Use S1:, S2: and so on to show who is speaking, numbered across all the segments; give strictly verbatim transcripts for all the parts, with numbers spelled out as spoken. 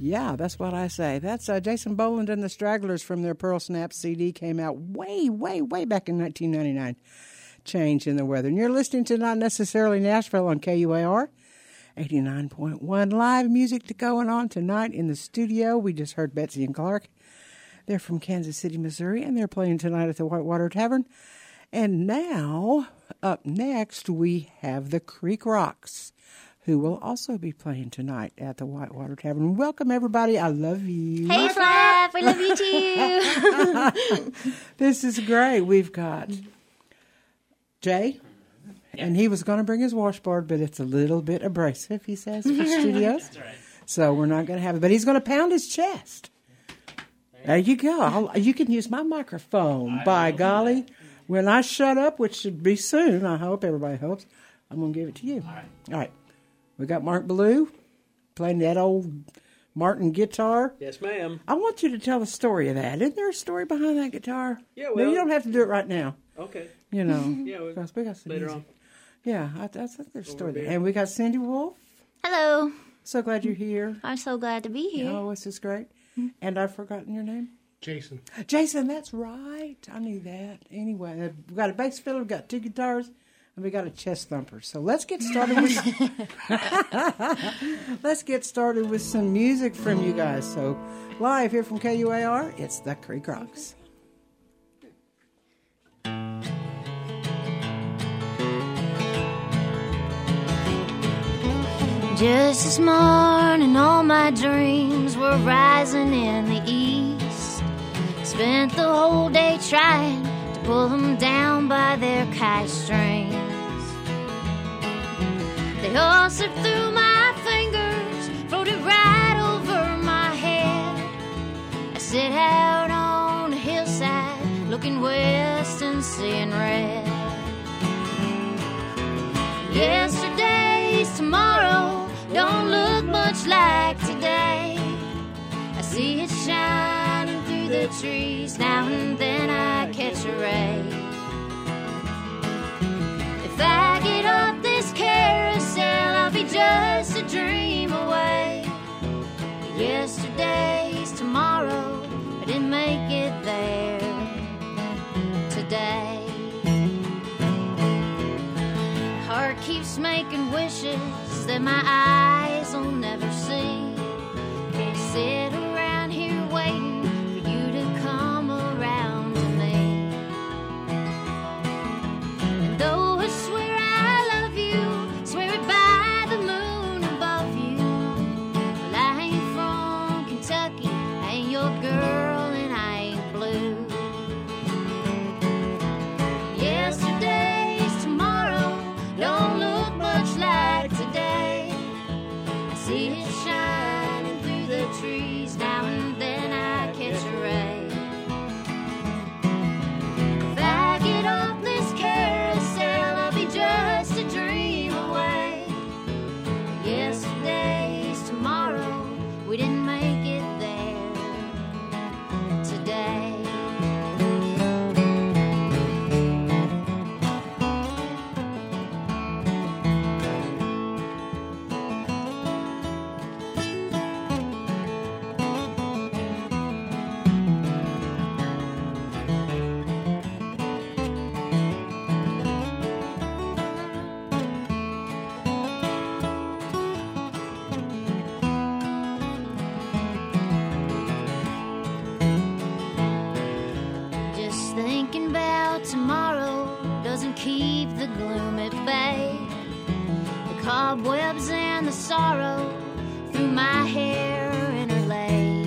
S1: Yeah, that's what I say. That's uh, Jason Boland and the Stragglers from their Pearl Snap C D. Came out way, way, way back in nineteen ninety-nine. Change in the Weather. And you're listening to Not Necessarily Nashville on K U A R. eighty-nine point one. Live music going on tonight in the studio. We just heard Betsy and Clark. They're from Kansas City, Missouri, and they're playing tonight at the Whitewater Tavern. And now, up next, we have the Creek Rocks, who will also be playing tonight at the Whitewater Tavern. Welcome, everybody. I love you.
S2: Hey, Flav. I love you, too.
S1: This is great. We've got Jay, and he was going to bring his washboard, but it's a little bit abrasive, he says, for studios.
S3: That's right.
S1: So we're not going to have it. But he's going to pound his chest. There you go. I'll, you can use my microphone,
S3: I
S1: by
S3: will.
S1: golly. When I shut up, which should be soon, I hope, everybody hopes, I'm going to give it to you.
S3: All right.
S1: All right. We got Mark Ballou playing that old Martin guitar.
S4: Yes, ma'am.
S1: I want you to tell the story of that. Isn't there a story behind that guitar?
S4: Yeah,
S1: No,
S4: well-
S1: you don't have to do it right now.
S4: Okay.
S1: You know.
S4: Yeah, we-
S1: because we got some
S4: later
S1: music.
S4: on.
S1: Yeah, I, I think there's a story there.
S4: there.
S1: And we got Cindy Wolf.
S2: Hello.
S1: So glad you're here.
S2: I'm so glad to be here.
S1: Oh, this is great. And I've forgotten your name.
S3: Jason.
S1: Jason, that's right. I knew that. Anyway, uh, we've got a bass fiddle, we've got two guitars, and we got a chest thumper. So let's get started with let's get started with some music from you guys. So live here from K U A R, it's the Creek Rocks.
S2: Just this morning, all my dreams were rising in the east. Spent the whole day trying to pull them down by their kite strings. They all slipped through my fingers, floated right over my head. I sit out on a hillside, looking west and seeing red. Yesterday's tomorrow don't look much like today. I see it shining through the trees. Now and then I catch a ray. If I get off this carousel, I'll be just a dream away. Yesterday's tomorrow, I didn't make it there today. Heart keeps making wishes that my eyes will never see. Can't sit around here waiting for you to come around to me. And though I swear I love you, swear it by the moon above you. Well, I ain't from Kentucky, I ain't your girl, and I ain't blue. Yesterday's tomorrow don't look much like today. I see it shining through the trees. Now and then I catch a ray. If I get off this carousel, I'll be just a dream away. Yesterday's tomorrow, we didn't make it there today. Just thinking about tomorrow doesn't keep the gloom at bay. The cobwebs and the sorrow through my hair interlace.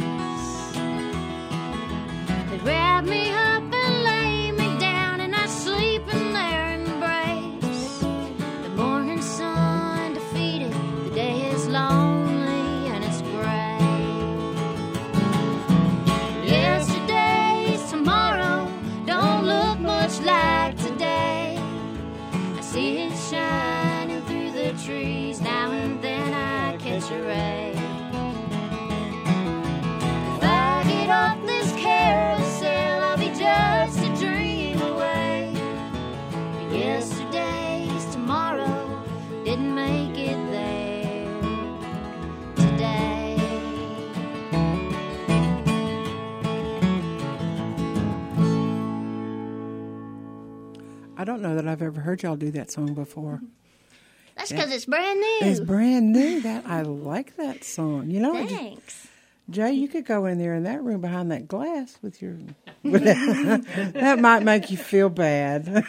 S2: They wrap me up and lay me down, and I sleep in their embrace. The morning sun defeated, the day is lonely and it's gray. Yesterday's tomorrow don't look much like today. I see it shining through the trees. Now and then I catch a ray. If I get off this carousel, I'll be just a dream away. But yesterday's tomorrow didn't make it there today.
S1: don't know that I've ever heard y'all do that song before.
S2: That's because yeah. it's brand new.
S1: It's brand new. That I like that song. You know,
S2: thanks.
S1: Jay, you could go in there in that room behind that glass with your. With that, that might make you feel bad.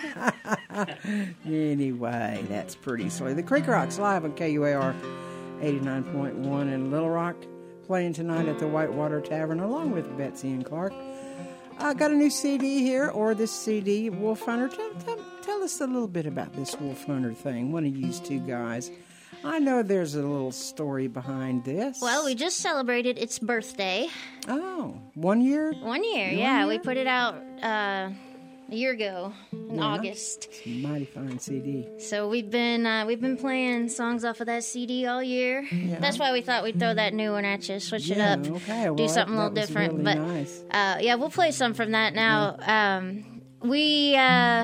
S1: Anyway, that's pretty silly. The Creek Rocks live on K U A R eighty-nine point one in Little Rock, playing tonight at the Whitewater Tavern along with Betsy and Clark. I got a new C D here, or this C D, Wolf Hunter. Tell, tell, tell us a little bit about this Wolf Hunter thing. One of you two guys. I know there's a little story behind this.
S2: Well, we just celebrated its birthday.
S1: Oh, one year?
S2: One year, one yeah. Year? We put it out uh, a year ago in yeah. August.
S1: It's a mighty fine C D.
S2: So we've been uh, we've been playing songs off of that C D all year. Yeah. That's why we thought we'd throw that new one at you, switch
S1: yeah,
S2: it up,
S1: okay. well,
S2: do something
S1: that,
S2: a little
S1: that
S2: different.
S1: Really
S2: but
S1: nice.
S2: uh, yeah, we'll play some from that now. Um, we. Uh,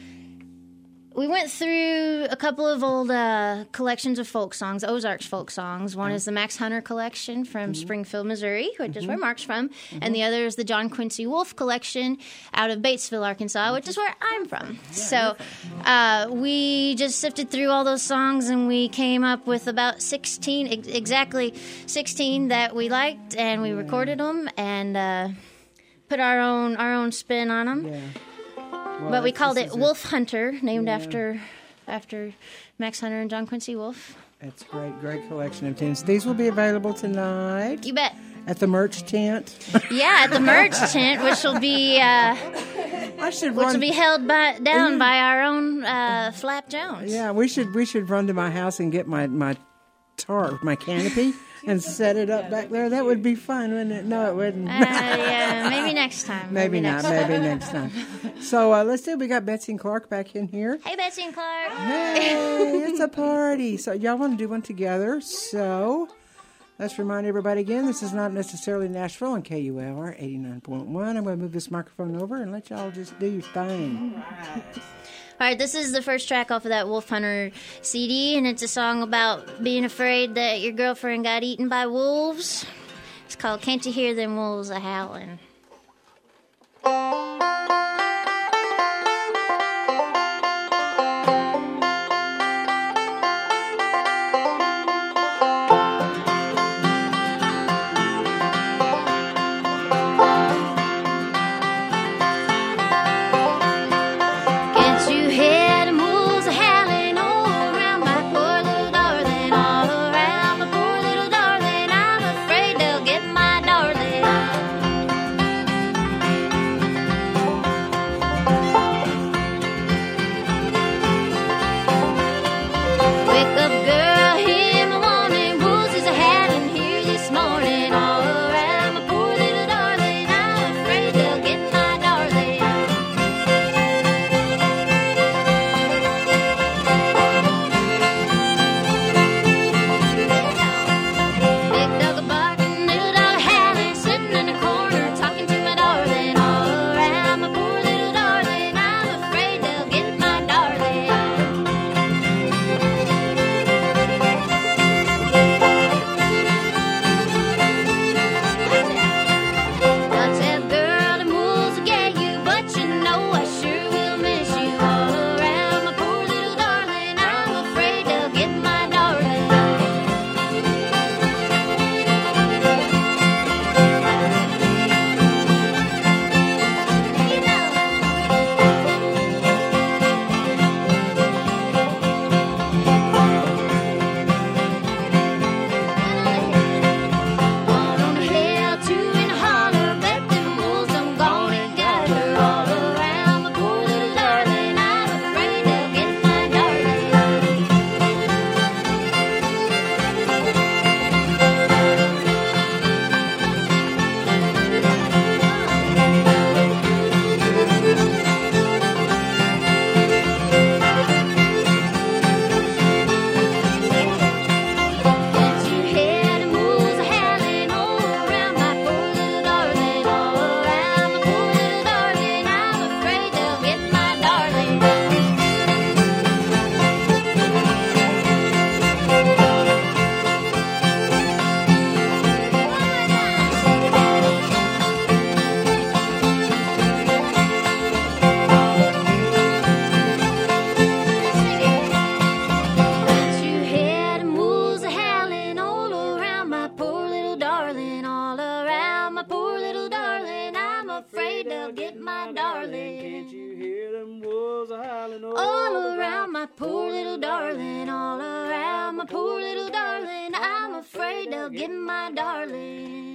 S2: We went through a couple of old uh, collections of folk songs, Ozarks folk songs. One is the Max Hunter collection from mm-hmm. Springfield, Missouri, which mm-hmm. is where Mark's from. Mm-hmm. And the other is the John Quincy Wolfe collection out of Batesville, Arkansas, which is where I'm from. Yeah, so uh, we just sifted through all those songs, and we came up with about sixteen, ex- exactly sixteen that we liked, and we yeah. recorded them and uh, put our own our own spin on them.
S1: Yeah. Well,
S2: but we called it Wolf
S1: a,
S2: Hunter, named
S1: yeah.
S2: after after Max Hunter and John Quincy Wolfe.
S1: That's a great, great collection of tunes. These will be available tonight.
S2: You bet.
S1: At the merch tent.
S2: Yeah, at the merch tent, which will be uh,
S1: I should
S2: which
S1: run,
S2: will be held by, down by our own uh, Flap Jones.
S1: Yeah, we should we should run to my house and get my my tarp, my canopy. And set it up back there. That would be fun, wouldn't it? No, it wouldn't.
S2: uh, yeah, maybe next time.
S1: Maybe,
S2: maybe
S1: not.
S2: Next
S1: maybe next time. So uh, let's do. We got Betsy and Clark back in here.
S2: Hey, Betsy and Clark.
S1: Hey, it's a party. So y'all want to do one together? So let's remind everybody again. This is not necessarily Nashville on K U A R eighty-nine point one. I'm going to move this microphone over and let y'all just do your thing.
S2: All right, this is the first track off of that Wolf Hunter C D, and it's a song about being afraid that your girlfriend got eaten by wolves. It's called Can't You Hear Them Wolves A-Howlin'? my poor little darling. I'm afraid they'll get my darling.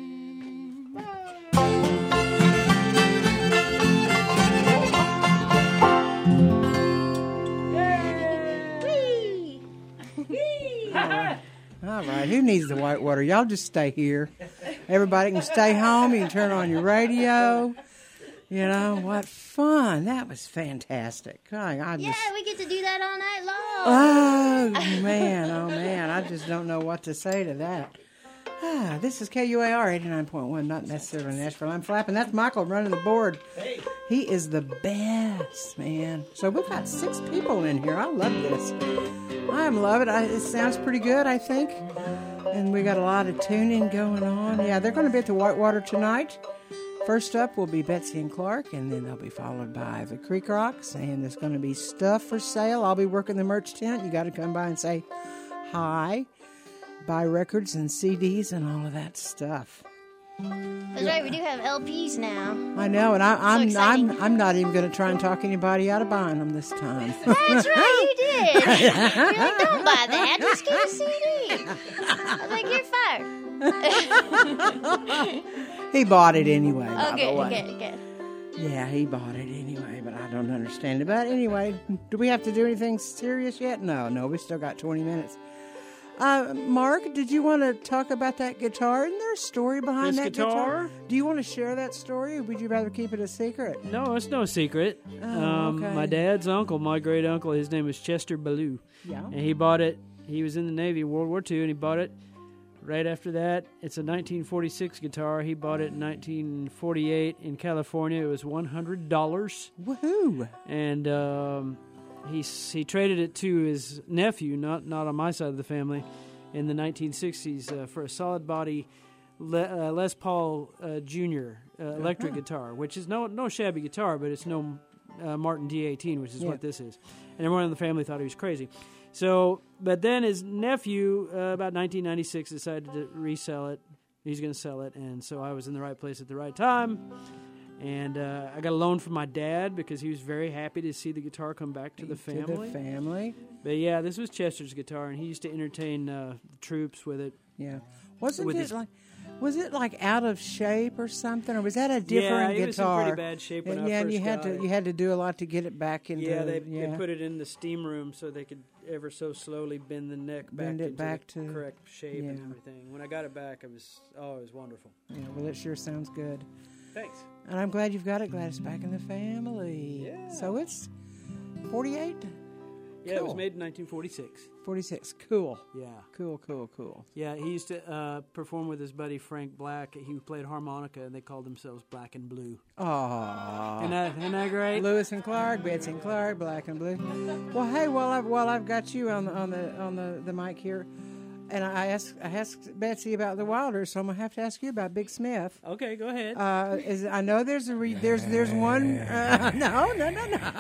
S1: All right, who needs the white water? Y'all just stay here. Everybody can stay home. You can turn on your radio. You know, what fun. That was fantastic. I, I just,
S2: Yeah, we get to do that all night long.
S1: oh, man, oh, man. I just don't know what to say to that. Ah, this is K U A R eighty-nine point one, not necessarily Nashville. I'm flapping. That's Michael running the board. He is the best, man. So we've got six people in here. I love this. I am loving it. I, it sounds pretty good, I think. And we got a lot of tuning going on. Yeah, they're going to be at the Whitewater tonight. First up will be Betsy and Clark, and then they'll be followed by the Creek Rocks, and there's going to be stuff for sale. I'll be working the merch tent. You got to come by and say hi, buy records and C Ds and all of that stuff.
S2: That's right, we do have L Ps now.
S1: I know, and I, I'm
S2: So
S1: I'm
S2: exciting.
S1: I'm not even going to try and talk anybody out of buying them this time.
S2: That's right, you did. You're like, don't buy that, just get a C D. I was like, you're fired.
S1: He bought it anyway. By
S2: Okay,
S1: the way.
S2: okay, okay.
S1: Yeah, he bought it anyway, but I don't understand it. But anyway, do we have to do anything serious yet? No, no, we still got twenty minutes. Uh, Mark, did you want to talk about that guitar? Isn't there a story behind
S3: This
S1: that guitar?
S3: guitar?
S1: Do you want to share that story, or would you rather keep it a secret?
S3: No, it's no secret.
S1: Oh,
S3: um,
S1: okay.
S3: My dad's uncle, my great uncle, his name was Chester Ballou.
S1: Yeah.
S3: And he bought it. He was in the Navy in World War Two, and he bought it right after that. It's a nineteen forty-six guitar. He bought it in nineteen forty-eight in California. It was one hundred dollars.
S1: Woohoo!
S3: And um, he he traded it to his nephew, not not on my side of the family, in the nineteen sixties uh, for a solid body Le, uh, Les Paul uh, Junior Uh, electric
S1: Uh-huh.
S3: guitar, which is no no shabby guitar, but it's no uh, Martin D eighteen, which is
S1: Yeah.
S3: what this is. And everyone in the family thought he was crazy. So, but then his nephew, uh, about nineteen ninety-six, decided to resell it. He's going to sell it, and so I was in the right place at the right time. And uh, I got a loan from my dad because he was very happy to see the guitar come back to the
S1: To
S3: family.
S1: the family.
S3: But yeah, this was Chester's guitar, and he used to entertain uh, the troops with it.
S1: Yeah. Wasn't
S3: With
S1: it
S3: his-
S1: like? Was it like out of shape or something, or was that a different
S3: yeah, it was in
S1: guitar?
S3: pretty bad shape when
S1: and,
S3: I
S1: yeah, and
S3: first
S1: you had
S3: got
S1: to
S3: it.
S1: you had to do a lot to get it back into.
S3: Yeah, they,
S1: yeah.
S3: they put it in the steam room so they could ever so slowly bend the neck back
S1: Bend it
S3: into
S1: back
S3: the
S1: to-
S3: correct shape and
S1: yeah.
S3: everything. When I got it back, it was oh, it was wonderful.
S1: Yeah, well, it sure sounds good.
S3: Thanks.
S1: And I'm glad you've got it. Glad it's back in the family.
S3: Yeah.
S1: So it's forty-eight,
S3: Yeah, it was
S1: Cool.
S3: made in nineteen forty-six.
S1: forty-six. Cool.
S3: Yeah.
S1: Cool, cool, cool.
S3: Yeah, he used to uh, perform with his buddy Frank Black. He played harmonica, and they called themselves Black and Blue.
S1: Aww.
S3: Isn't that, isn't that great?
S1: Lewis and Clark, Betsy and Clark, Black and Blue. Well, hey, while I've while I've got you on the on the on the, the mic here, and I asked I asked Betsy about the Wilders, so I'm gonna have to ask you about Big Smith.
S3: Okay, go ahead.
S1: Uh, is I know there's a re, there's there's one. Uh, no, no, no, no.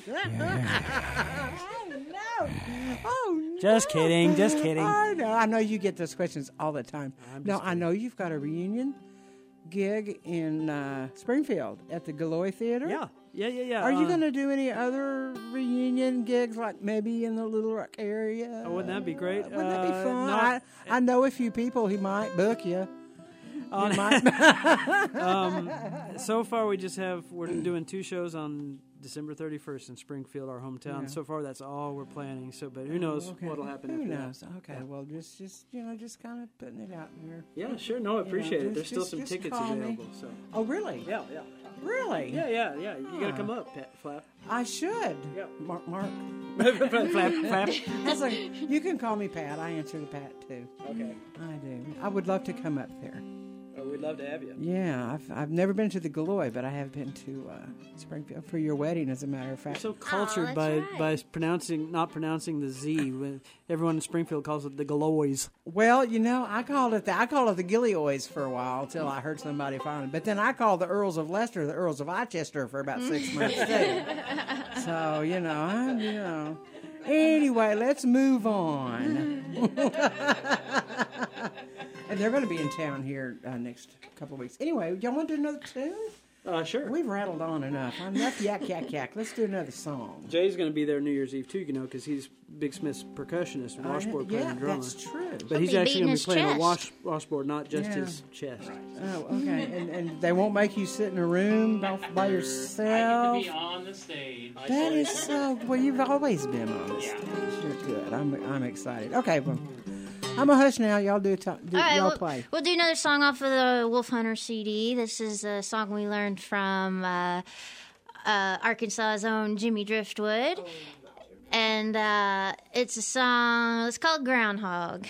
S1: oh no! Oh no!
S3: Just kidding, just kidding.
S1: I know. I know you get those questions all the time.
S3: I'm
S1: No,
S3: just
S1: I know you've got a reunion gig in uh, Springfield at the Galloy Theater.
S3: yeah, yeah, yeah, yeah.
S1: Are you
S3: uh,
S1: going to do any other reunion gigs, like maybe in the Little Rock area?
S3: Oh, wouldn't that be great?
S1: Wouldn't that be
S3: Uh,
S1: fun?
S3: not-
S1: I, I know a few people who might book you.
S3: On-
S1: You might.
S3: um, so far, we just have we're doing two shows on December thirty-first in Springfield, our hometown.
S1: Yeah.
S3: So far, that's all we're planning. So, but who knows
S1: Okay.
S3: what'll happen?
S1: Who
S3: after that.
S1: knows? Okay, well, just, just you know, just kind of putting it out there.
S3: Yeah, sure. No, I appreciate
S1: Yeah,
S3: it. There's
S1: just-
S3: still
S1: just-
S3: some
S1: just
S3: tickets
S1: call me.
S3: available. So
S1: Oh, really?
S3: yeah, yeah,
S1: Really?
S3: yeah, yeah, yeah. You
S1: Huh.
S3: gotta come up, Pat Flap.
S1: I should.
S3: Yeah.
S1: Mark. Mark.
S3: flap, flap, flap.
S1: That's like, you can call me Pat. I answer to Pat too.
S3: Okay.
S1: I do. I would love to come up there.
S3: Oh, we'd love to have you.
S1: Yeah, I've I've never been to the Galloy, but I have been to uh, Springfield for your wedding, as a matter of
S3: We're
S1: fact.
S3: so cultured
S2: that's
S3: by
S2: right.
S3: by pronouncing not pronouncing the Z. When everyone in Springfield calls it the Galloys.
S1: Well, you know, I called it the I called it the Gillioys for a while until I heard somebody finally. But then I called the Earls of Leicester the Earls of Rochester for about six months too. So you know, I, you know. Anyway, let's move on. And they're going to be in town here uh, next couple of weeks. Anyway, y'all want to do another tune?
S3: Uh, sure.
S1: We've rattled on enough. Enough yak, yak, yak. Let's do another song.
S3: Jay's going to be there New Year's Eve, too, you know, because he's Big Smith's percussionist, and washboard player
S1: yeah,
S3: and drummer.
S1: that's true.
S3: But he's
S2: be
S3: actually
S2: beating
S3: going to
S2: his
S3: be playing
S2: chest.
S3: a wash, washboard, not just
S1: Yeah.
S3: his chest.
S1: Oh, okay. And, and they won't make you sit in a room off by
S4: I
S1: yourself.
S4: get to be on the stage.
S1: That is so. Well, you've always been on the
S4: Yeah.
S1: stage. You're good. I'm I'm excited. Okay, well, I'm a hush now. Y'all do, to, do
S2: All right,
S1: y'all
S2: we'll,
S1: play.
S2: we'll do another song off of the Wolf Hunter C D. This is a song we learned from uh, uh, Arkansas's own Jimmy Driftwood. And uh, it's a song, it's called Groundhog.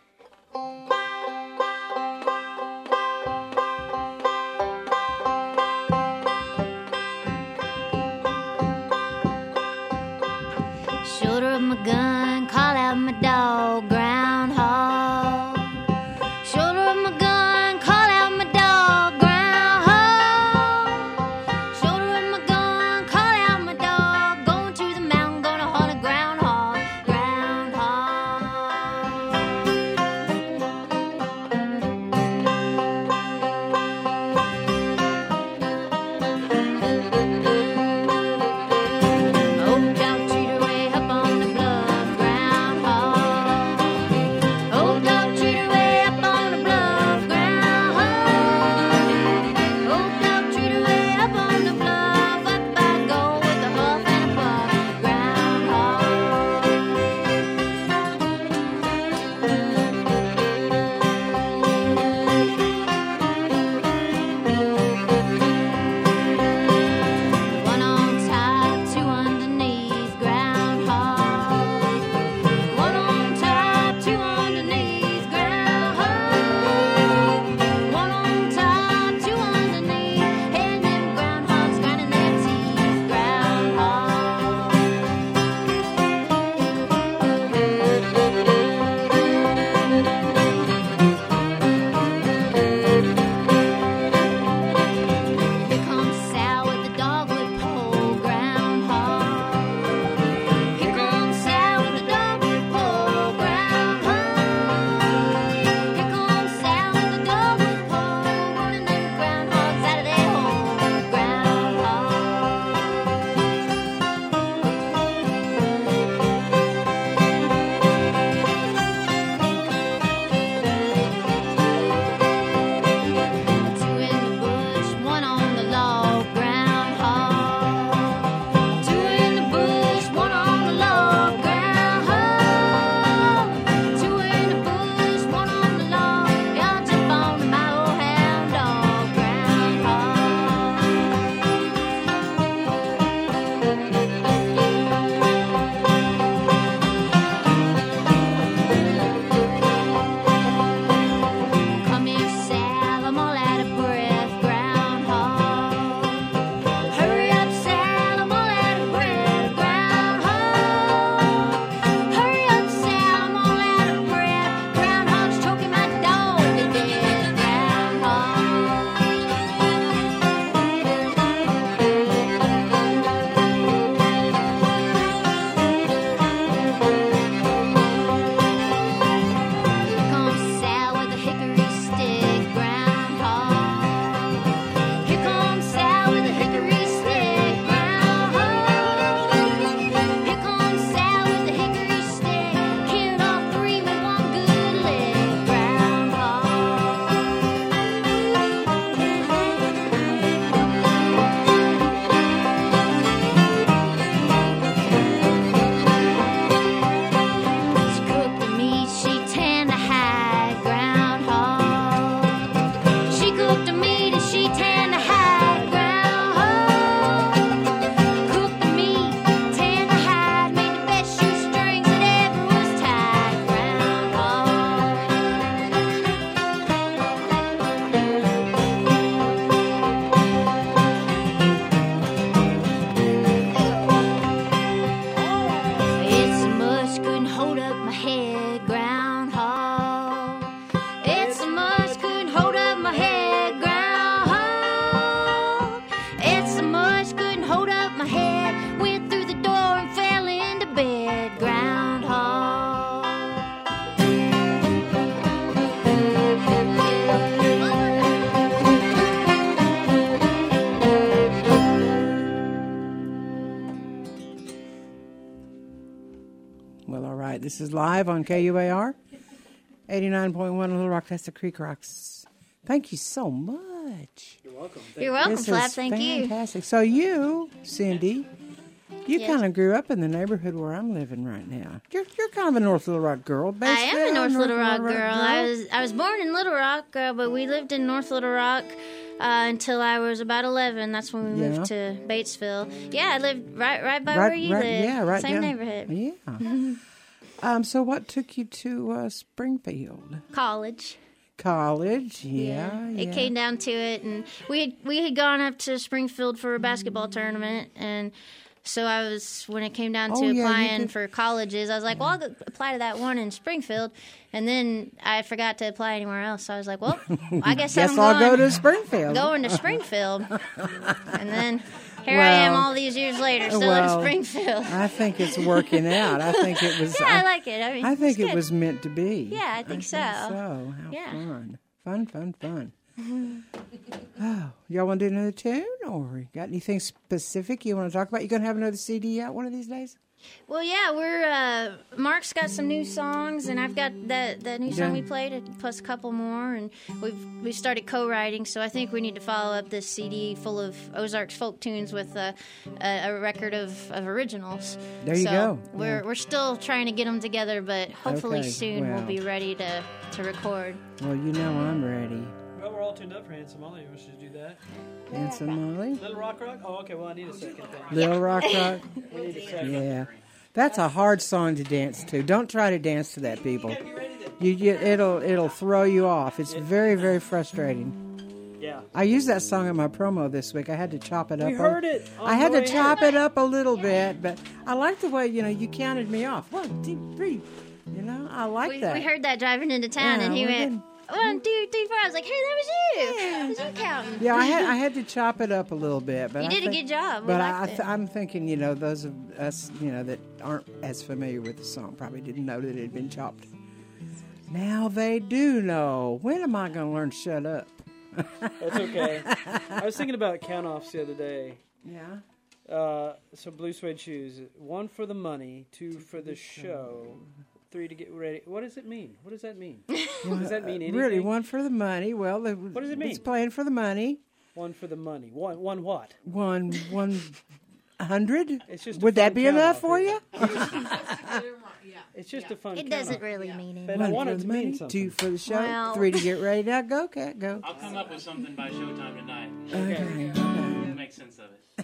S2: Shoulder of my gun, call out my dog, groundhog. Shoulder of my gun, call out my dog, groundhog. Shoulder of my gun, call out my dog. Going to the mountain, gonna hunt a groundhog, groundhog. Oh, dog treater way up on the bluff, groundhog. Oh, dog treater way up on the bluff, groundhog. Oh, dog treater way up on the bluff, up I go with a huff and a puff, groundhog. One on top, two underneath, groundhog. One on top, two underneath, groundhog. One on top, two underneath, and them groundhogs grinding their teeth, groundhog. Here comes Sal with the dogwood pole, groundhog. Here comes Sal with the dogwood pole, groundhog. Here comes Sal with the dogwood pole, running them groundhogs out of their hole, groundhog. Two in the bush, one on the log, groundhog. Two in the bush, one on the log, groundhog. Two in the bush, one on the log. Y'all jump on to my old hound dog, groundhog. Come here, Sal, I'm all out of breath, groundhog. Hurry up, Sal, I'm all out of breath, groundhog. Hurry up, Sal, I'm all out of breath. Groundhog's choking my dog to death, groundhog. Here comes Sal with a hickory stick, groundhog. Here comes Sal with a hickory stick, groundhog. Here comes Sal with a hickory stick. Killed all three with one good leg, groundhog. She cooked the meat, she tanned the hide, groundhog. She cooked the meat and she tanned the hide, groundhog. Cooked the meat, tanned the hide, made the best shoestrings that ever was tied, groundhog. It's so much couldn't hold up my head, groundhog. It's so much couldn't hold up my head, groundhog. It's so much couldn't hold up my head. Went through the door and fell into bed, groundhog.
S1: This is live on K U A R, eighty-nine point one Little Rock. That's the Creek Rocks. Thank you so much.
S3: You're welcome. Thank
S2: You're welcome,
S1: This
S2: Flap.
S1: is
S2: Thank you.
S1: fantastic. So you, Cindy, you
S2: Yes.
S1: kind of grew up in the neighborhood where I'm living right now. You're you're kind of a North Little Rock girl.
S2: I am a
S1: Batesville,
S2: North Little Rock girl. I was I was born in Little Rock, uh, but we lived in North Little Rock uh, until I was about eleven. That's when we
S1: Yeah.
S2: moved to Batesville. Yeah, I lived right right by
S1: Right-
S2: where you
S1: right-
S2: live.
S1: yeah, right
S2: Same
S1: down-
S2: neighborhood.
S1: Yeah. um. So what took you to uh, Springfield
S2: College.
S1: College? Yeah.
S2: It
S1: yeah.
S2: came down to it, and we had, we had gone up to Springfield for a basketball tournament, and so I was when it came down to
S1: Oh, yeah, you
S2: applying
S1: did.
S2: for colleges, I was like, well, I'll go apply to that one in Springfield, and then I forgot to apply anywhere else. So I was like, well, I guess,
S1: Guess
S2: I'm
S1: I'll
S2: going,
S1: go to Springfield.
S2: going to Springfield, and then here I am
S1: Well,
S2: all these years later, still
S1: well,
S2: in Springfield.
S1: I think it's working out. I think it was.
S2: Yeah, I like it. I mean,
S1: I think
S2: it's
S1: it
S2: good.
S1: was meant to be.
S2: Yeah, I think so.
S1: So how
S2: Yeah.
S1: fun, fun, fun, fun. Oh, y'all want to do another tune, or you got anything specific you want to talk about? You gonna have another C D out one of these days?
S2: Well, yeah, we're uh, Mark's got some new songs, and I've got that that new song
S1: Yeah.
S2: we played, plus a couple more, and we've we started co-writing. So I think we need to follow up this C D full of Ozarks folk tunes with a, a, a record of, of originals.
S1: There you
S2: so
S1: go.
S2: We're
S1: Yeah.
S2: we're still trying to get them together, but hopefully
S1: Okay,
S2: soon
S1: well.
S2: we'll be ready to to record.
S1: Well, you know I'm ready.
S3: Well, we're all tuned up for Handsome Molly. We should do that.
S1: Handsome Molly,
S3: Little Rock Rock? Oh, okay. Well, I need a second thing.
S1: Little Rock Rock.
S3: We need a second.
S1: Yeah, that's a hard song to dance to. Don't try to dance to that, people. You, you it'll it'll throw you off. It's very very frustrating.
S3: Yeah.
S1: I used that song in my promo this week. I had to chop it up.
S3: We
S1: a-
S3: heard it on
S1: I had
S3: the
S1: to
S3: way
S1: chop
S3: in.
S1: it up a little bit, but I like the way you know you counted me off. One, two, three. You know, I like
S2: We,
S1: that.
S2: we heard that driving into town,
S1: Yeah,
S2: and he
S1: we
S2: went
S1: did.
S2: one, two, three, four. I was like, hey, that was you. That was you counting.
S1: Yeah, I had I had to chop it up a little bit, but
S2: You
S1: I
S2: did a
S1: think-
S2: good job. We
S1: But I, I
S2: liked
S1: th-
S2: it.
S1: I'm thinking, you know, those of us, you know, that aren't as familiar with the song probably didn't know that it had been chopped. Now they do know. When am I going to learn to shut up?
S3: That's okay. I was thinking about count-offs the other day.
S1: Yeah.
S3: Uh, so blue suede shoes. One for the money, two for the show, three to get ready. What does it mean? What does that mean? Does that mean anything?
S1: Really, one for the money. Well, the,
S3: What does it
S1: It's
S3: mean?
S1: playing for the money.
S3: One for the money. One, one what?
S1: One, one hundred.
S3: It's just a
S1: Would that
S3: fun
S1: be enough
S3: count-off,
S1: for you?
S3: isn't it? It's just a fun.
S2: It doesn't
S3: count-off.
S2: really mean
S3: But
S2: anything.
S3: I
S1: One
S3: want
S1: for
S3: it
S1: the
S3: to mean
S1: money,
S3: something.
S1: two for the show,
S2: Well-
S1: three to get ready. Now go, cat, go.
S4: I'll come up with something by showtime tonight.
S1: Okay. okay.
S4: Make sense of it.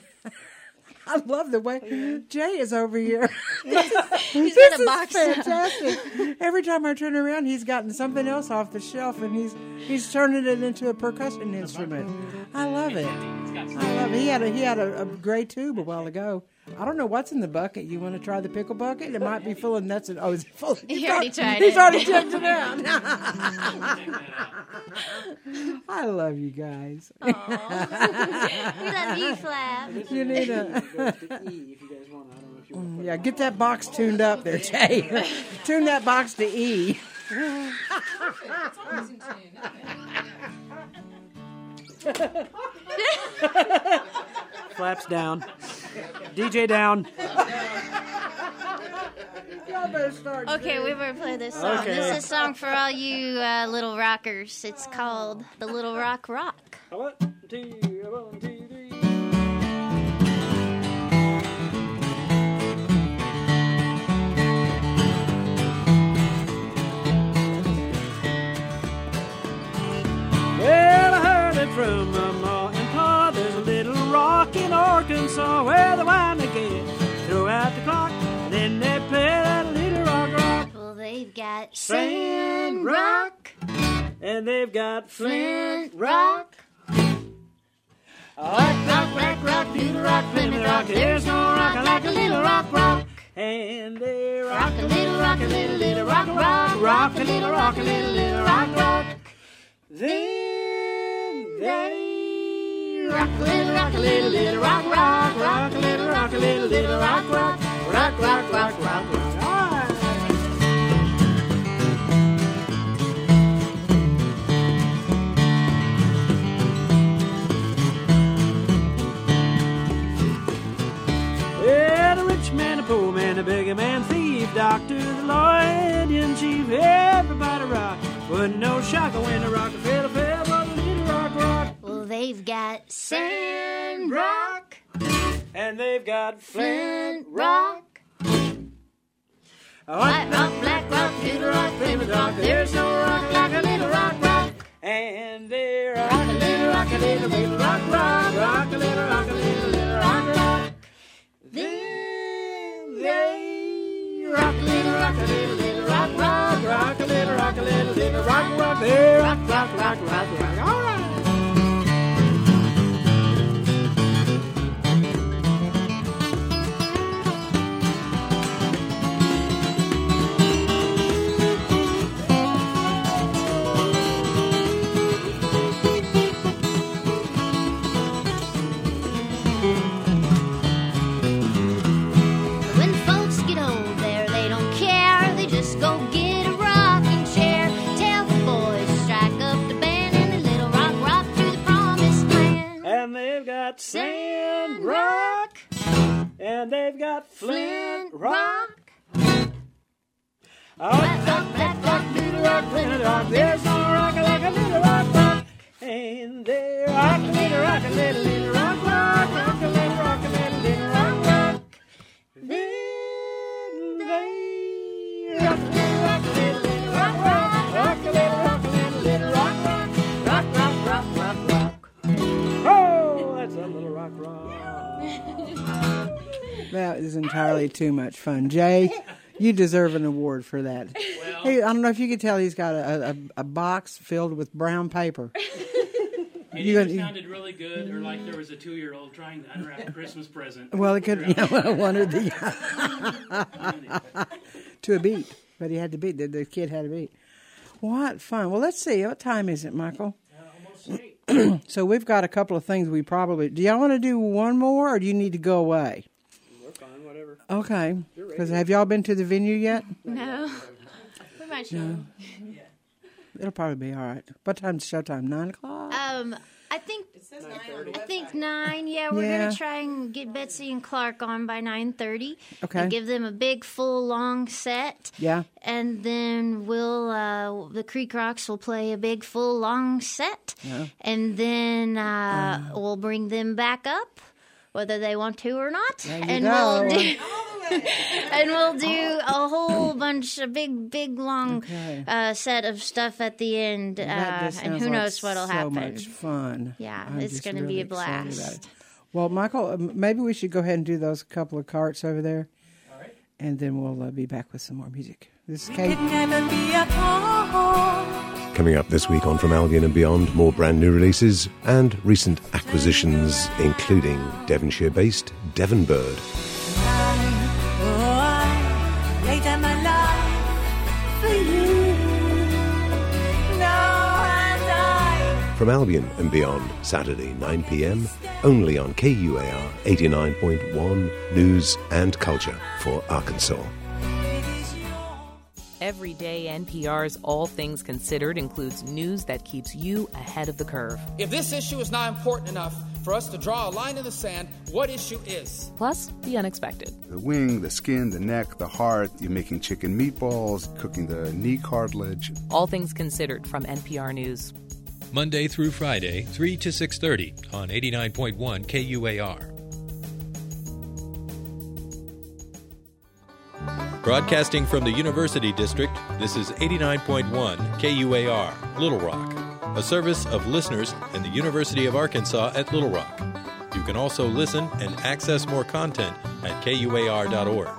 S1: I love the way Jay is over here.
S2: He's
S1: This
S2: got a
S1: is
S2: box.
S1: fantastic. Every time I turn around, he's gotten something else off the shelf, and he's he's turning it into a percussion instrument. I love it. I love it. He had a he had a, a gray tube a while ago. I don't know what's in the bucket. You want to try the pickle bucket? It might be full of nuts and oh, is it full? Of,
S2: He
S1: he's
S2: already
S1: al-
S2: tried
S1: He's
S2: it.
S1: already checked it out. I love you guys.
S2: We love you, Flap.
S1: You need a.
S3: It goes to E if you guys want. I don't know if you want to put
S1: Yeah, get that box tuned up there, Jay. Tune that box to E.
S3: Flaps down. D J down.
S1: Y'all better start.
S2: Okay, we better play this song.
S3: Okay.
S2: This is a song for all you uh, little rockers. It's called The Little Rock Rock.
S3: One, two, one, two, three. Well, I heard it from my ma and pa. There's a little rock in Arkansas where the wine they get throw out the clock. Then they play that little rock rock.
S2: Well, they've got
S3: Sand
S2: Sand Rock,
S3: And they've got Flint
S2: Flint Rock,
S3: rock, rock, rock, rock, little rock, Plymouth rock. There's no rock like a little rock rock. And they rock
S2: rock a little, rock a little, little rock, rock,
S3: rock a little, rock a little, little rock rock. Then they
S2: rock a little, rock a little, little rock, rock,
S3: rock,
S2: rock.
S3: rock a little, rock a little, little rock rock, rock, rock, rock, rock, rock. All right. Yeah, the rich man, the poor man, the bigger man, thief, dog. rock to the Lloyd Indian chief. Everybody rock. But no shocker when the Rockefeller fell on the Little Rock Rock.
S2: Well, they've got Sand Rock,
S3: and they've got
S2: Flint Rock,
S3: White
S2: Rock, Black Rock, Little Rock, Plymouth Rock. There's no rock like a Little Rock Rock.
S3: and they're rock.
S2: Rock a little, rock a little, little rock, rock, rock a little, rock a little, little rock, rock. Then they rock a little, rock a little, little rock, rock, rock a little, rock a little, little rock, rock. They rock, rock, rock, rock, rock. All right. When folks get old there, they don't care. They just go get a rocking chair. Tell the boys to strike up the band and the Little Rock rock to the promised land.
S3: And they've got Sand Rock, and they've got Flint Rock. Oh,
S2: Black Rock, Black Rock,
S3: Little Rock, Flint Rock. There's no rock like a Little Rock Rock. And they rock a little, rock a little, little rock, rock, rock a little, rock a little, little rock, rock. Then they rock a little, rock a little, little rock, rock, rock a little, rock a little, little rock, rock, rock, rock, rock, rock, rock. Oh, that's a Little Rock Rock.
S1: That is entirely too much fun. Jay, you deserve an award for that.
S4: Well,
S1: Hey, I don't know if you could tell he's got a, a, a box filled with brown paper.
S4: it
S1: You
S4: either
S1: got-
S4: sounded really good or like there was a two-year-old trying to unwrap a Christmas present.
S1: Well, it could, yeah, well, one or the to a beat, but he had to beat. The, the kid had to beat. What fun! Well, let's see. What time is it, Michael?
S3: Almost eight.
S1: So we've got a couple of things we probably. Do y'all want to do one more, or do you need to go away?
S3: We're fine, whatever.
S1: Okay. Because have y'all been to the venue yet?
S2: No. We might show.
S1: It'll probably be all right. What time's showtime? Nine o'clock.
S2: Um, I think I think nine. Yeah, we're
S1: Yeah.
S2: gonna try and get Betsy and Clark on by nine thirty.
S1: Okay.
S2: And give them a big, full, long set.
S1: Yeah.
S2: And then we'll uh, the Creek Rocks will play a big, full, long set.
S1: Yeah.
S2: And then uh, we'll bring them back up, whether they want to or not.
S1: There you
S2: and
S1: go.
S2: we'll do and we'll do a whole bunch, a big, big, long
S1: Okay.
S2: uh, set of stuff at the end.
S1: That
S2: Uh,
S1: just
S2: and
S1: sounds
S2: who
S1: like
S2: knows what'll
S1: so
S2: happen.
S1: much fun.
S2: Yeah,
S1: I'm
S2: it's
S1: just
S2: gonna be
S1: really
S2: a
S1: excited about
S2: blast.
S1: it. Well, Michael, um, maybe we should go ahead and do those couple of carts over there,
S4: All right.
S1: and then we'll uh, be back with some more music. This is Kate.
S5: Coming up this week on From Albion and Beyond, more brand new releases and recent acquisitions, including Devonshire-based Devon Bird. From Albion and Beyond, Saturday, nine p.m, only on K U A R eighty-nine point one, News and Culture for Arkansas.
S6: Every day, N P R's All Things Considered includes news that keeps you ahead of the curve.
S7: If this issue is not important enough for us to draw a line in the sand, what issue is?
S6: Plus, the unexpected.
S8: The wing, the skin, the neck, the heart. You're making chicken meatballs, cooking the knee cartilage.
S6: All Things Considered from N P R News.
S9: Monday through Friday, three to six thirty on eighty-nine point one K U A R. Broadcasting from the University District, this is eighty-nine point one K U A R, Little Rock, a service of listeners in the University of Arkansas at Little Rock. You can also listen and access more content at K U A R dot org.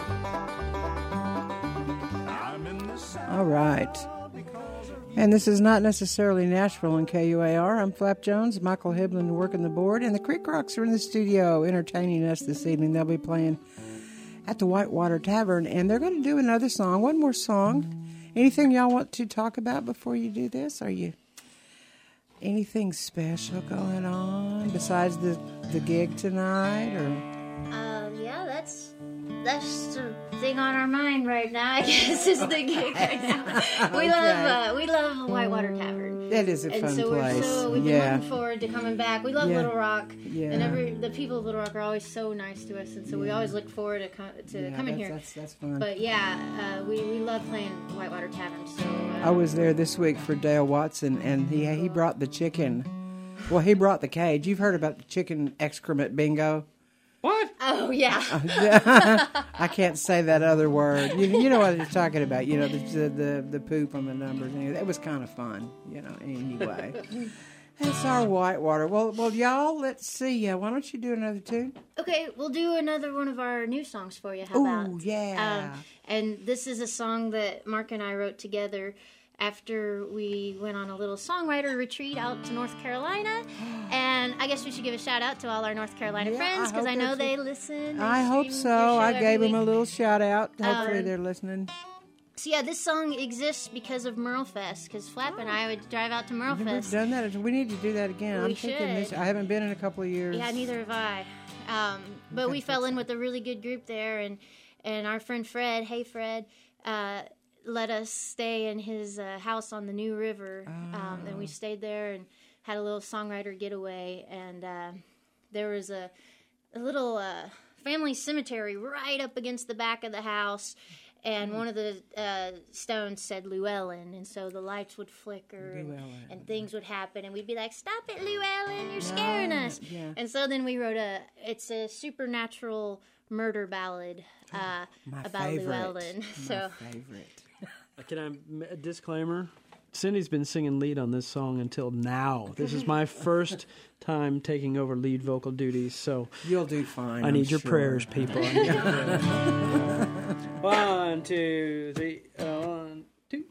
S1: All right. And this is not necessarily Nashville on K U A R. I'm Flap Jones, Michael Hiblin working the board, and the Creek Rocks are in the studio entertaining us this evening. They'll be playing at the Whitewater Tavern, and they're going to do another song, one more song. Anything y'all want to talk about before you do this? Are you anything special going on besides the, the gig tonight? Or
S2: Uh, yeah, that's that's the thing on our mind right now. I guess is the gig right now. We
S1: Okay.
S2: love uh, we love Whitewater Tavern.
S1: That is a
S2: and
S1: fun
S2: so
S1: place.
S2: We're so we've
S1: Yeah.
S2: been looking forward to coming back. We love
S1: Yeah.
S2: Little Rock,
S1: Yeah.
S2: and every the people of Little Rock are always so nice to us, and so we
S1: Yeah.
S2: always look forward to co- to
S1: Yeah,
S2: coming
S1: that's,
S2: here.
S1: That's, that's fun.
S2: But yeah, uh, we we love playing Whitewater Tavern. So uh,
S1: I was there this week for Dale Watson, and he he brought the chicken. Well, he brought the cage. You've heard about the chicken excrement bingo.
S3: What?
S2: Oh yeah.
S1: I can't say that other word. You, you know what he's talking about. You know, the the, the, the poop on the numbers. Anyway, that was kind of fun. You know, anyway. That's our Whitewater. Well, well, y'all, let's see. Uh, why don't you do another tune?
S2: Okay, we'll do another one of our new songs for you. How
S1: Ooh,
S2: about?
S1: yeah.
S2: Um, and this is a song that Mark and I wrote together after we went on a little songwriter retreat out to North Carolina. And I guess we should give a shout out to all our North Carolina
S1: Yeah,
S2: friends
S1: I
S2: because
S1: hope
S2: I know
S1: they're-
S2: they listen. They
S1: I hope
S2: stream
S1: so.
S2: your show
S1: I
S2: every
S1: gave them a
S2: week.
S1: little shout out. Hopefully
S2: Um,
S1: they're listening.
S2: So yeah, this song exists because of Merlefest. Because Flap and I would drive out to
S1: We've never
S2: Merlefest.
S1: done that. We need to do that again.
S2: We
S1: I'm thinking this.
S2: should.
S1: I haven't been in a couple of years.
S2: Yeah, neither have I. Um, but we fell in with a really good group there, and and our friend Fred, hey Fred, uh, let us stay in his uh, house on the New River, um, and we stayed there and had a little songwriter getaway, and uh, there was a a little uh, family cemetery right up against the back of the house. And one of the uh, stones said Llewellyn, and so the lights would flicker, and,
S1: Llewellyn.
S2: and things would happen, and we'd be like, "Stop it, Llewellyn! You're scaring us!"
S1: yeah.
S2: And so then we wrote a. It's a supernatural murder ballad uh,
S1: My
S2: about
S1: favorite.
S2: Llewellyn.
S1: My
S2: So
S1: favorite.
S3: Can I a disclaimer? Cindy's been singing lead on this song until now. This is my first time taking over lead vocal duties, so
S1: You'll do fine.
S3: I
S1: I'm
S3: need your
S1: sure.
S3: prayers, people. I need your prayers. One, two, three. Uh, one, two.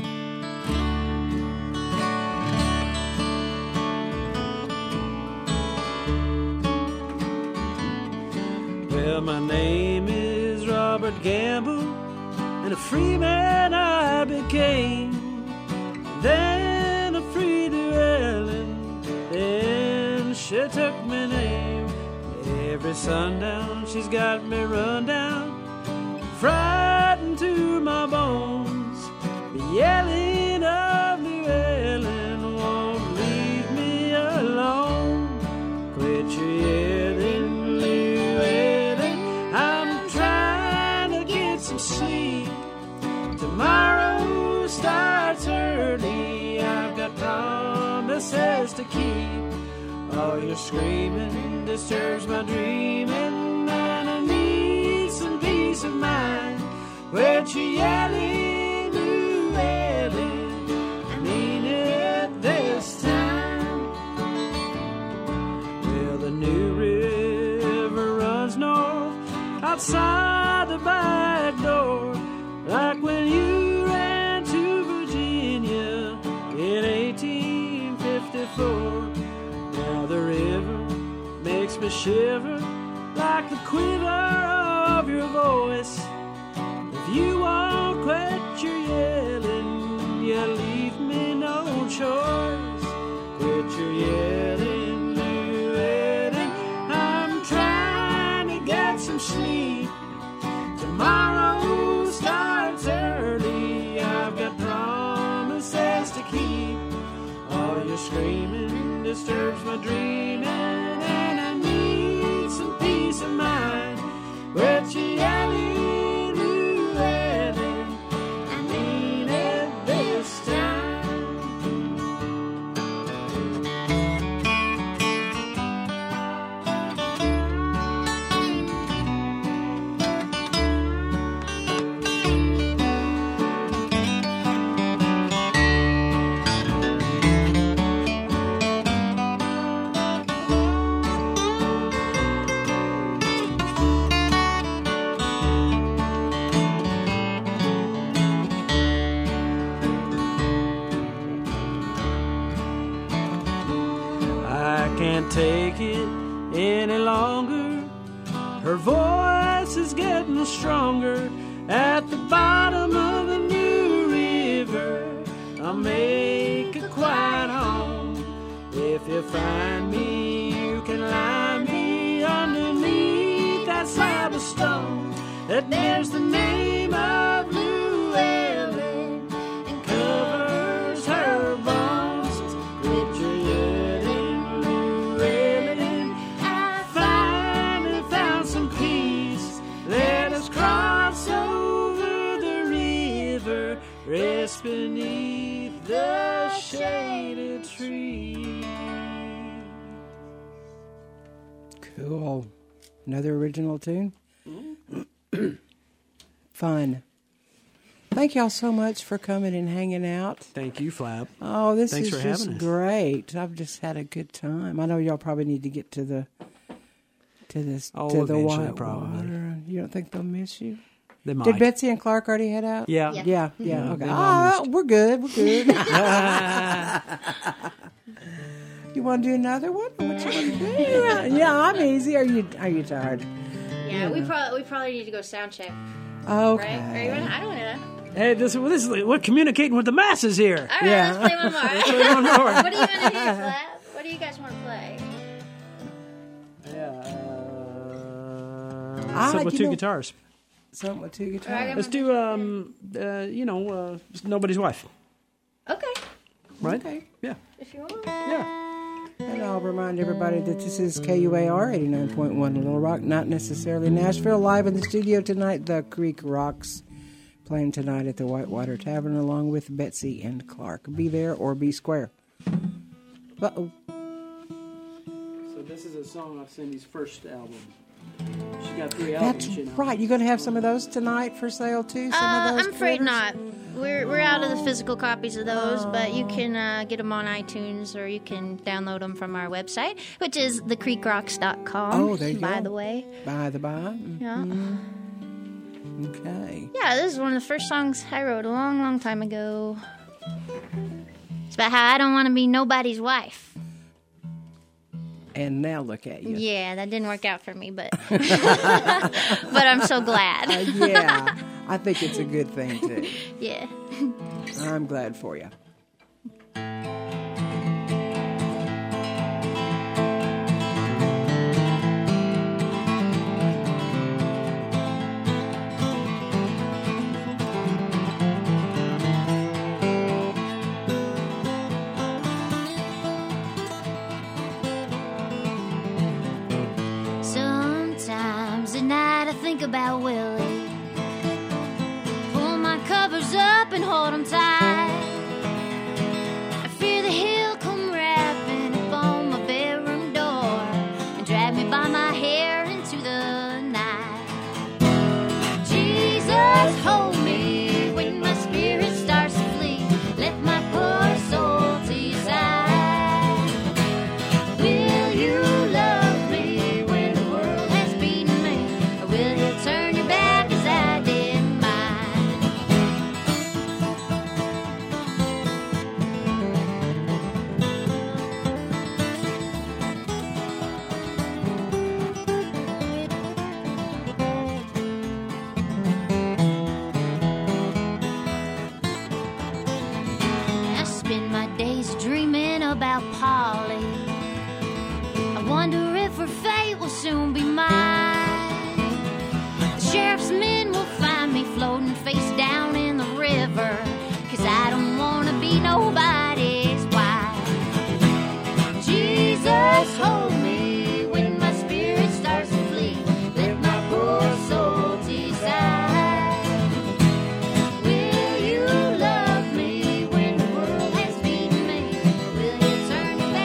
S3: Well, my name is Robert Gamble, and a free man I became. Then I freed Llewellyn, then she took my name. Every sundown she's got me run down, frightened to my bones. The yelling of Llewellyn won't leave me alone. Quit your yelling, Llewellyn, I'm trying to get some sleep. Tomorrow starts early, I've got promises to keep. All your screaming disturbs my dreaming, and I need some peace of mind. Quit your yelling, Llewellyn, I mean it this time. Well, the New River runs north outside the back door, like when you ran to Virginia in eighteen fifty-four. Now the river makes me shiver like the quiver of your voice. If you won't quit your yelling, you leave me no choice. Quit your yelling, Llewellyn, I'm trying to get some sleep. Tomorrow starts early, I've got promises to keep. All your screaming disturbs my dreaming, and I need some peace of mind. Quit your yelling, Llewellyn, I mean it this time. I can't take it any longer. Her voice is getting stronger at the bottom of the New River. I'll make a quiet home. If you find me, you can lie me underneath that slab of stone. that bears the name of Llewellyn and covers her bones. Richer yet in Llewellyn, I finally found some peace. Let us cross over the river, rest beneath the shaded tree.
S1: Cool. Another original tune? Fun. Thank y'all so much for coming and hanging out.
S3: Thank you, Flap.
S1: Oh, this
S3: Thanks
S1: is
S3: for
S1: just
S3: having us.
S1: great. I've just had a good time. I know y'all probably need to get to the to this
S3: Oh,
S1: to the
S3: eventually,
S1: white
S3: probably.
S1: water. You don't think they'll miss you?
S3: They might.
S1: Did Betsy and Clark already head out?
S3: Yeah.
S1: Yeah,
S3: Yeah.
S1: yeah.
S3: Yeah,
S1: Okay.
S3: they've
S1: Oh,
S3: almost-
S1: we're good. We're good. You want to do another one? What you want to do? Yeah, yeah, I'm easy. Are you Are you tired?
S10: Yeah, we probably we probably need to go sound check.
S1: Okay.
S10: Right? Are you ready? I don't know.
S3: Hey, this, well, this is we're communicating with the masses here.
S10: All right, let's play one more.
S3: Let's play one more.
S10: What do you want to hear, Flap? What do you guys want to play?
S1: I
S3: Something
S1: like,
S3: with
S1: you
S3: two
S1: know-
S3: guitars.
S1: Something with two
S10: All right,
S1: guitars.
S10: I'm
S3: Let's do, um, uh, you know, uh, Nobody's Wife.
S10: Okay,
S3: Right?
S1: Okay.
S3: Yeah.
S10: if you want.
S3: Yeah.
S1: And I'll remind everybody that this is K U A R eighty-nine point one Little Rock, not necessarily Nashville. Live in the studio tonight, the Creek Rocks, playing tonight at the Whitewater Tavern along with Betsy and Clark. Be there or be square. Uh-oh.
S3: So this is a song off Cindy's first album. She got three
S1: That's
S3: albums, you know.
S1: right. You going to have some of those tonight for sale, too? Some
S10: Uh,
S1: of those
S10: I'm afraid
S1: critters?
S10: not. We're we're out of the physical copies of those, but you can uh, get them on iTunes or you can download them from our website, which is the creek rocks dot com.
S1: Oh, there you
S10: by
S1: go.
S10: the way.
S1: By the by.
S10: Yeah.
S1: Okay.
S10: Yeah, this is one of the first songs I wrote a long, long time ago. It's about how I don't want to be nobody's wife.
S1: And now look at you.
S10: Yeah, that didn't work out for me, but but I'm so glad.
S1: Uh, yeah. I think it's a good thing, too.
S10: Yeah.
S1: I'm glad for you.
S2: Sometimes at night I think about Willie. Pull my covers up and hold 'em tight. I fear that he'll come rapping up on my bedroom door and drag me by my hair into the night. Jesus, hold me when my spirit starts to flee. Let my poor soul to your side. Will you love me when the world has beaten me? Or will you turn your back as I did mine? I spend my days dreaming about Polly. I wonder if her fate will soon be mine. The sheriff's men will find me floating face down in the river, 'cause I don't want to be nobody's wife. Jesus, hold me when my spirit starts to flee. Let my poor soul to your side. Will you love me when the world has beaten me? Will you turn your back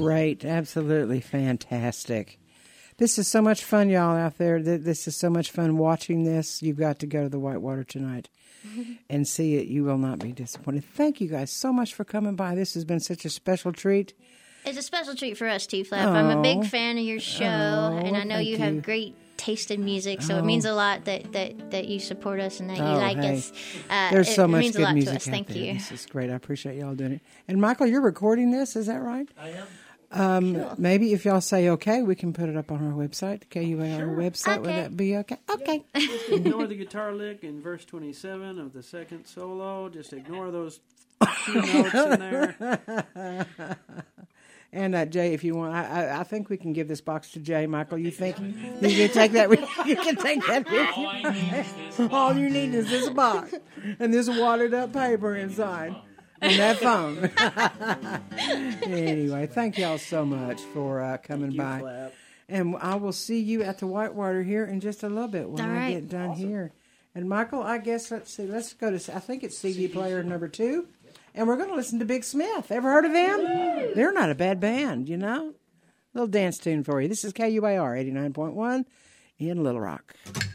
S1: great. Absolutely fantastic. This is so much fun, y'all, out there. This is so much fun watching this. You've got to go to the Whitewater tonight and see it. You will not be disappointed. Thank you guys so much for coming by. This has been such a special treat.
S10: It's a special treat for us, too, Flap. Oh, I'm a big fan of your show,
S1: oh,
S10: and I know you,
S1: you
S10: have great taste in music, so
S1: oh.
S10: it means a lot that, that, that you support us and that
S1: oh,
S10: you like
S1: hey.
S10: us. Uh,
S1: There's
S10: it,
S1: so
S10: it
S1: much
S10: means
S1: good
S10: a lot
S1: music
S10: to us.
S1: out
S10: Thank
S1: there.
S10: you.
S1: This is great. I appreciate y'all doing it. And Michael, you're recording this, is that right?
S4: I am.
S1: Um,
S10: Cool.
S1: Maybe if y'all say okay, we can put it up on our website, the K U A R
S4: Sure.
S1: website.
S10: Okay.
S1: Would that be okay? Okay.
S3: Ignore the guitar lick in verse twenty-seven of the second solo. Just ignore those few notes in there.
S1: And uh, Jay, if you want, I, I, I think we can give this box to Jay. Michael, you think you can take that? With, you can take that with
S4: All I need is
S1: you.
S4: this box.
S1: All you need is this box and this watered up paper inside. And that phone. Anyway, thank y'all so much for uh, coming
S3: you,
S1: by.
S3: Flap.
S1: And I will see you at the Whitewater here in just a little bit when
S10: All
S1: I
S10: right.
S1: get done here. And Michael, I guess, let's see, let's go to, I think it's C D player number two. And we're going to listen to Big Smith. Ever heard of them? They're not a bad band, you know? Little dance tune for you. This is K U A R eighty-nine point one in Little Rock.